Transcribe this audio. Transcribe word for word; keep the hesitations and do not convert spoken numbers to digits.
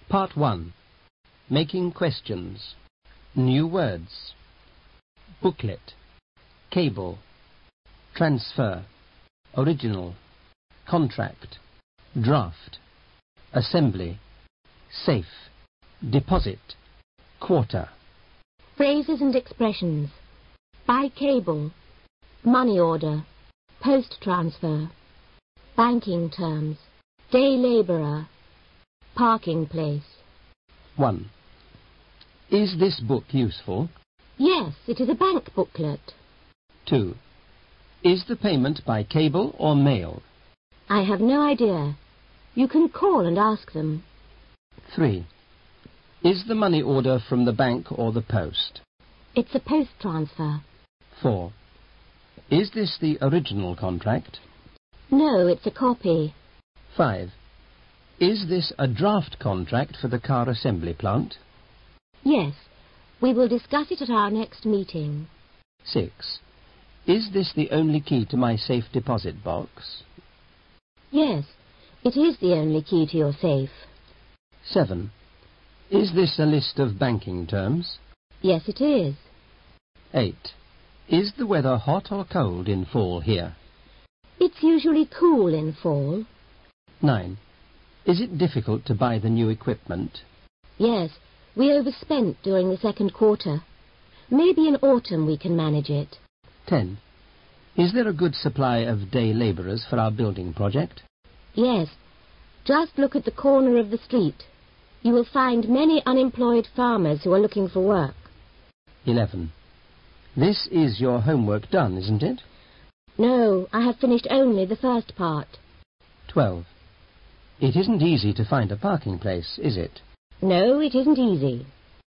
Part one. Making questions. New words. Booklet. Cable. Transfer. Original. Contract. Draft. Assembly. Safe. Deposit. Quarter. Phrases and expressions. By cable. Money order. Post transfer. Banking terms. Day labourer. Parking place. one. Is this book useful? Yes, it is a bank booklet. two. Is the payment by cable or mail? I have no idea. You can call and ask them. three. Is the money order from the bank or the post? It's a post transfer. four. Is this the original contract? No, it's a copy. five. Is this a draft contract for the car assembly plant? Yes, we will discuss it at our next meeting. six. Is this the only key to my safe deposit box? Yes, it is the only key to your safe. seven. Is this a list of banking terms? Yes, it is. eight. Is the weather hot or cold in fall here? It's usually cool in fall. nine. Is it difficult to buy the new equipment? Yes, we overspent during the second quarter. Maybe in autumn we can manage it. ten. Is there a good supply of day labourers for our building project? Yes, just look at the corner of the street. You will find many unemployed farmers who are looking for work. eleven. This is your homework done, isn't it? No, I have finished only the first part. twelve. It isn't easy to find a parking place, is it? No, it isn't easy.